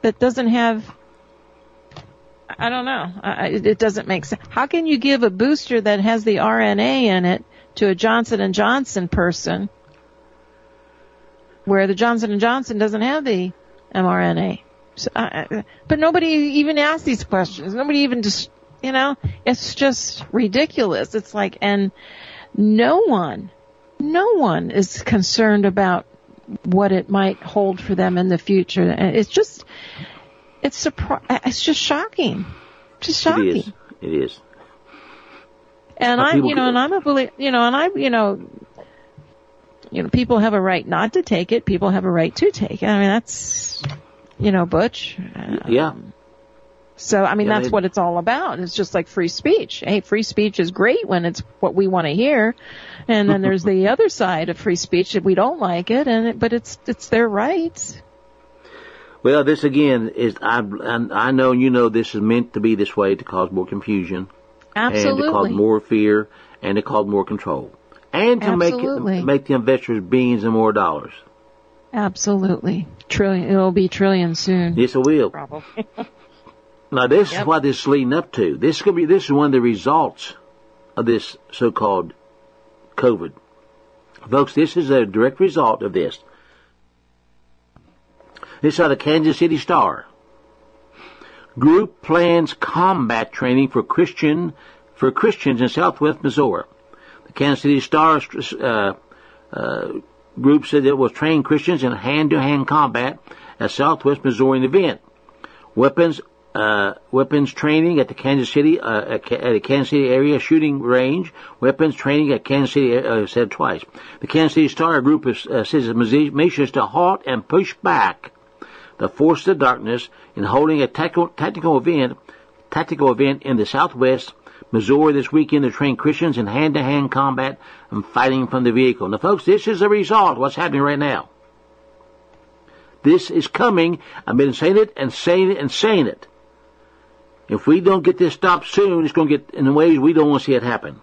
that doesn't have, I don't know, I, it doesn't make sense. How can you give a booster that has the R N A in it to a Johnson and Johnson person where the Johnson and Johnson doesn't have the mRNA? So, uh, but nobody even asked these questions. Nobody even just, you know, it's just ridiculous. It's like, and no one, no one is concerned about what it might hold for them in the future. And it's just, it's surpri- it's just shocking. Just shocking. It is. It is. And But I, people you know, go- and I'm a belie- you know, and I, you know, you know, people have a right not to take it. People have a right to take it. I mean, that's, you know, Butch. Uh, Yeah. So, I mean, Yeah, that's they- what it's all about. It's just like free speech. Hey, free speech is great when it's what we want to hear. And then there's the other side of free speech if we don't like it, and it, but it's, it's their rights. Well, this again is, I, and I know you know this is meant to be this way to cause more confusion. And to cause Absolutely. more fear, and to cause more control. And to make Absolutely. it, make the investors billions and more dollars. Absolutely. Trillion, it'll be trillion soon. Yes, it will. Probably. Now, this Yep. is what this is leading up to. This is going to be, this is one of the results of this so-called COVID. Folks, this is a direct result of this. This is out of the Kansas City Star. Group plans combat training for Christian for Christians in Southwest Missouri. The Kansas City Star uh, uh, group said it will train Christians in hand-to-hand combat at Southwest Missouri event. Weapons uh, weapons training at the Kansas City uh, at the Kansas City area shooting range. Weapons training at Kansas City. Uh, said twice. The Kansas City Star group is, uh, says its mission is to halt and push back the force of darkness in holding a tactical, tactical event, tactical event in the Southwest Missouri this weekend to train Christians in hand-to-hand combat and fighting from the vehicle. Now, folks, this is a result of what's happening right now. This is coming. I've been saying it and saying it and saying it. If we don't get this stopped soon, it's going to get in ways we don't want to see it happen.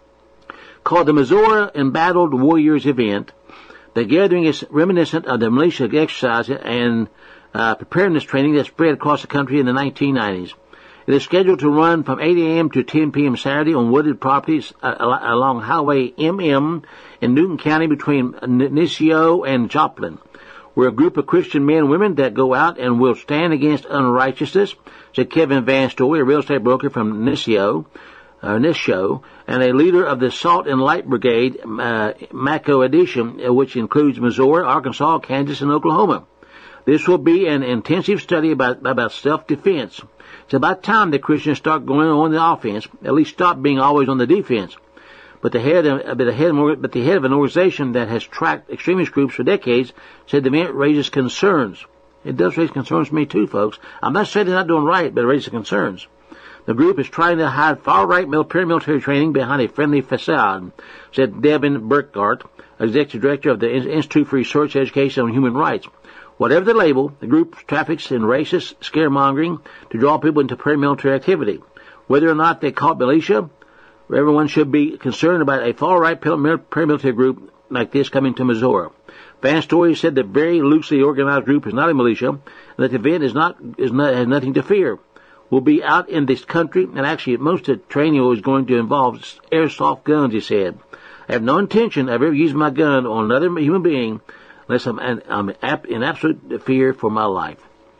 Called the Missouri Embattled Warriors event, the gathering is reminiscent of the militia exercise and uh, preparedness training that spread across the country in the nineteen nineties. It is scheduled to run from eight a.m. to ten p.m. Saturday on wooded properties uh, along Highway M M in Newton County between Nisio and Joplin. We're a group of Christian men and women that go out and will stand against unrighteousness, said Kevin Van Story, a real estate broker from Nisio, uh, Nisio, and a leader of the Salt and Light Brigade, uh, Maco Edition, uh, which includes Missouri, Arkansas, Kansas, and Oklahoma. This will be an intensive study about, about self-defense. It's about time that Christians start going on the offense, at least stop being always on the defense. But the head of, but the head of, but the head of an organization that has tracked extremist groups for decades said the event raises concerns. It does raise concerns for me too, folks. I'm not saying they're not doing right, but it raises concerns. The group is trying to hide far-right paramilitary training behind a friendly facade, said Devin Burkhardt, executive director of the Institute for Research, Education, and Human Rights. Whatever the label, the group traffics in racist scaremongering to draw people into paramilitary activity. Whether or not they call it militia, everyone should be concerned about a far-right paramilitary group like this coming to Missouri. Van Story said the very loosely organized group is not a militia, and that the event is not, is not, has nothing to fear. We'll be out in this country, and actually most of the training is going to involve airsoft guns, he said. I have no intention of ever using my gun on another human being unless I'm, I'm in absolute fear for my life.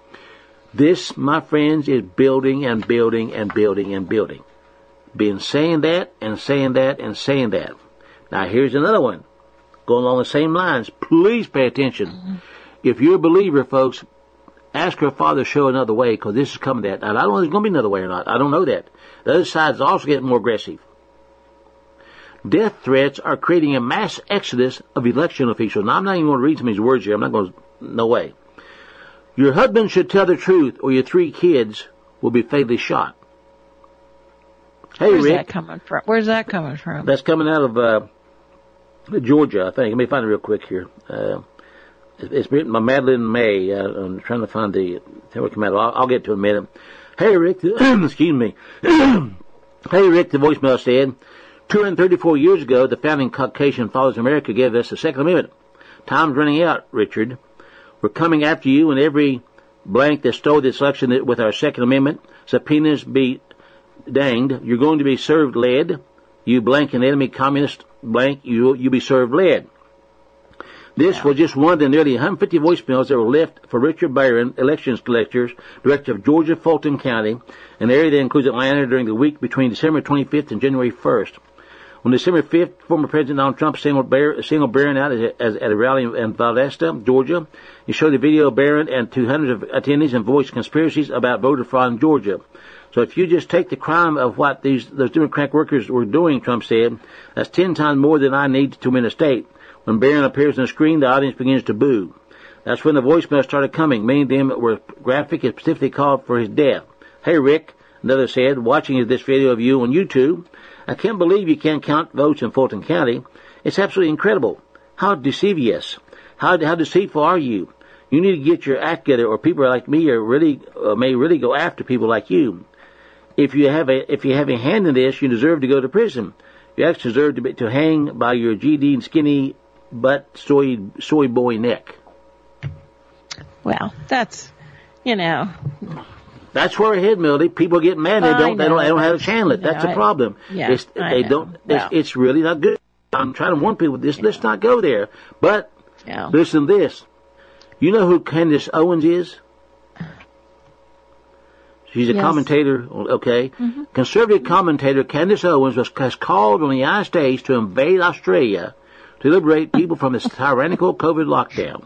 This, my friends, is building and building and building and building. Been saying that and saying that and saying that. Now here's another one. Going along the same lines. Please pay attention. Mm-hmm. If you're a believer, folks, ask your Father to show another way, because this is coming that. And I don't know if there's going to be another way or not. I don't know that. The other side is also getting more aggressive. Death threats are creating a mass exodus of election officials. Now, I'm not even going to read some of these words here. I'm not going to, no way. Your husband should tell the truth, or your three kids will be fatally shot. Hey, Where's Rick. that coming from? Where's that coming from? That's coming out of uh, Georgia, I think. Let me find it real quick here. Uh, it's written by Madeline May. Uh, I'm trying to find the. Tell what come out. I'll, I'll get to it in a minute. Hey, Rick. Excuse me. Hey, Rick. The voicemail said, two hundred thirty-four years ago, the founding Caucasian Fathers of America gave us the Second Amendment. Time's running out, Richard. We're coming after you and every blank that stole this election with our Second Amendment. Subpoenas be danged. You're going to be served lead. You blank an enemy communist blank. You you be served lead. This yeah. was just one of the nearly one hundred fifty voicemails that were left for Richard Barron, elections collectors, director of Georgia, Fulton County, an area that includes Atlanta, during the week between December twenty-fifth and January first. On December fifth, former President Donald Trump singled, Bar- singled Barron out as, as, at a rally in Valdosta, Georgia. He showed the video of Barron and two hundred of attendees and voiced conspiracies about voter fraud in Georgia. So if you just take the crime of what these those Democratic workers were doing, Trump said, that's ten times more than I need to win a state. When Barron appears on the screen, the audience begins to boo. That's when the voicemails started coming. Many of them were graphic and specifically called for his death. Hey, Rick, another said, watching this video of you on YouTube, I can't believe you can't count votes in Fulton County. It's absolutely incredible. How devious. How, how deceitful are you? You need to get your act together, or people like me are really uh, may really go after people like you. If you have a if you have a hand in this, you deserve to go to prison. You actually deserve to be, to hang by your G D and skinny butt soy soy boy neck. Well, that's you know. That's where we're heading, Mildy. People get mad. They don't. Know, they don't. They don't have a channel. That's no, the problem. I, yeah, it's, I they know. don't. Well, it's, it's really not good. I'm trying to warn people. This. Yeah. Let's not go there. But yeah. listen to this. You know who Candace Owens is? She's a yes. commentator. Okay, mm-hmm. conservative commentator Candace Owens was has called on the United States to invade Australia to liberate people from this tyrannical COVID lockdown.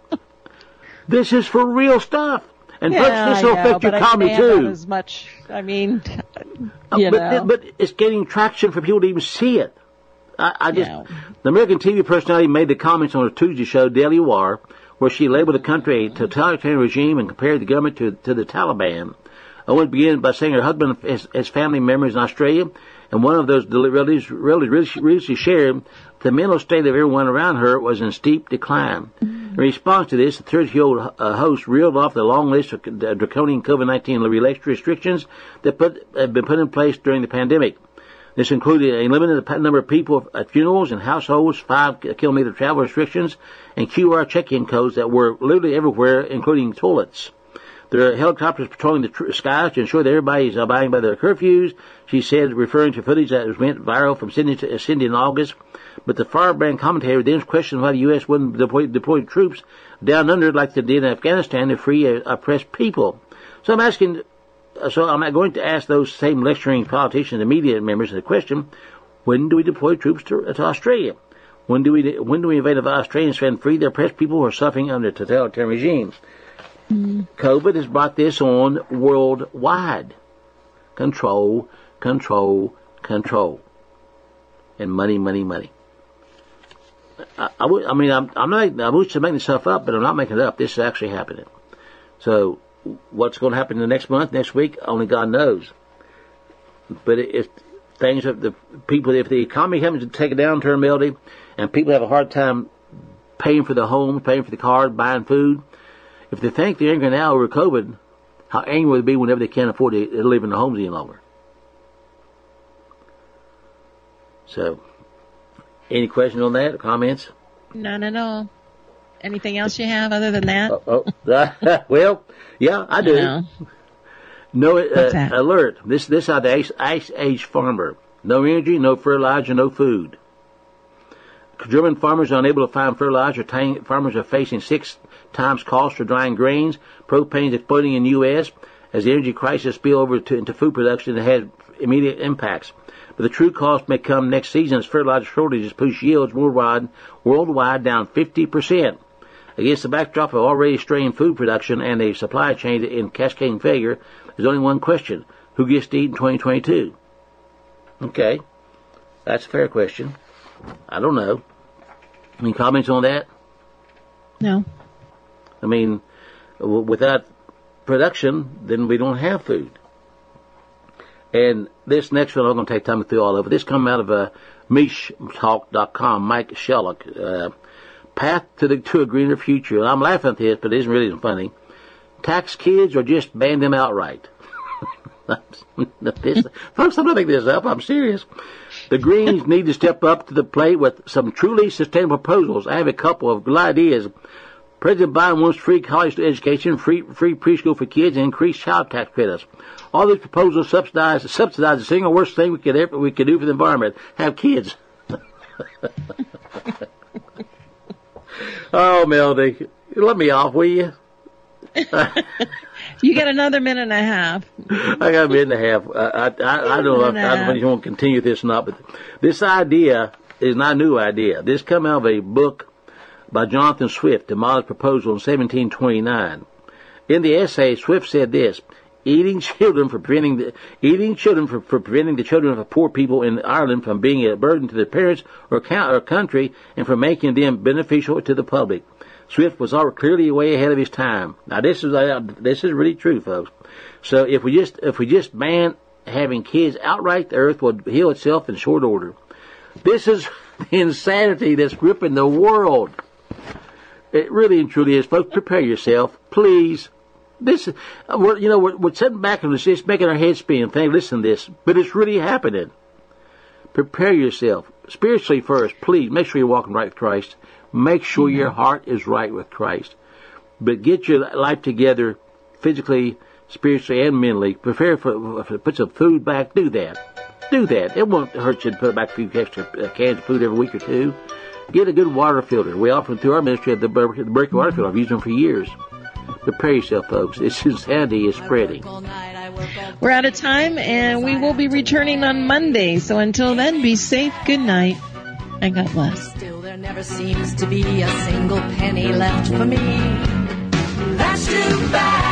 This is for real stuff. And yeah, folks, this will affect your comedy too. As much, I mean, uh, you but, know. but it's getting traction for people to even see it. I, I just, yeah. The American T V personality made the comments on her Tuesday show, Daily War, where she labeled the country a totalitarian regime and compared the government to, to the Taliban. Owens began by saying her husband and his, his family members in Australia, and one of those relatives really, really, really shared the mental state of everyone around her was in steep decline. Mm-hmm. In response to this, the thirty-year-old uh, host reeled off the long list of uh, draconian COVID nineteen restrictions that put, had been put in place during the pandemic. This included a limited number of people at funerals and households, five kilometer travel restrictions, and Q R check-in codes that were literally everywhere, including toilets. There are helicopters patrolling the tr- skies to ensure that everybody is abiding by their curfews, she said, referring to footage that was went viral from Sydney, to, uh, Sydney in August. But the firebrand commentator then questioned why the U S wouldn't deploy, deploy troops down under like they did in Afghanistan to free uh, oppressed people. So I'm asking, uh, so I'm going to ask those same lecturing politicians and media members the question: when do we deploy troops to, to Australia? When do we when do we invade Australia and free the oppressed people who are suffering under totalitarian regimes? Mm. COVID has brought this on worldwide. Control, control, control, and money, money, money. I, I, would, I mean, I'm, I'm not. I wish to make this stuff up, but I'm not making it up. This is actually happening. So, what's going to happen in the next month, next week? Only God knows. But if things, if the people, if the economy happens to take a downturn, Melody, and people have a hard time paying for the homes, paying for the cars, buying food, if they think they're angry now over COVID, how angry will they be whenever they can't afford to live in the homes any longer? So, any questions on that or comments? None at all. Anything else you have other than that? Oh, oh. Well, yeah, I do. No, no uh, alert. This this is the ice, ice age farmer. No energy, no fertilizer, no food. German farmers are unable to find fertilizer. Farmers are facing six times cost for drying grains. Propane is exploding in the U S as the energy crisis spill over to, into food production and has immediate impacts. But the true cost may come next season as fertilizer shortages push yields worldwide, worldwide down fifty percent. Against the backdrop of already strained food production and a supply chain in cascading failure, there's only one question: who gets to eat in twenty twenty-two? Okay, that's a fair question. I don't know. Any comments on that? No. I mean, w- without production, then we don't have food. And this next one, I'm going to take time to through all of it. This comes out of uh, Mish Talk dot com, Mike Shellock. Uh, Path to the to a greener future. And I'm laughing at this, but it isn't really funny. Tax kids or just ban them outright. this, folks, I'm not making this up. I'm serious. The Greens need to step up to the plate with some truly sustainable proposals. I have a couple of good ideas. President Biden wants free college education, free free preschool for kids, and increased child tax credits. All these proposals subsidize subsidize the single worst thing we could ever we could do for the environment: have kids. Oh, Melody, let me off, will you? You got another minute and a half. I got a minute and a half. I, I, I, I don't know if, I don't know if you want to continue this or not, but this idea is not a new idea. This come out of a book by Jonathan Swift, Demolish Proposal in seventeen twenty-nine. In the essay, Swift said this: eating children for preventing the, eating children for, for preventing the children of poor people in Ireland from being a burden to their parents or, count, or country, and from making them beneficial to the public. Swift was already clearly way ahead of his time. Now this is uh, this is really true, folks. So if we just if we just ban having kids outright, the earth will heal itself in short order. This is the insanity that's gripping the world. It really and truly is, folks. Prepare yourself, please. This, we're, you know, we're, we're sitting back and it's just making our heads spin. Think, listen to this, but it's really happening. Prepare yourself spiritually first, please. Make sure you're walking right with Christ. Make sure mm-hmm. your heart is right with Christ. But get your life together, physically, spiritually, and mentally. Prepare for, for put some food back. Do that. Do that. It won't hurt you to put back a few extra cans of food every week or two. Get a good water filter. We often, through our ministry, have the Berkeley water filter. I've used them for years. Prepare yourself, folks. This insanity is spreading. We're out of time, and we will be returning on Monday. So until then, be safe. Good night, and God bless. Still, there never seems to be a single penny left for me. That's too bad.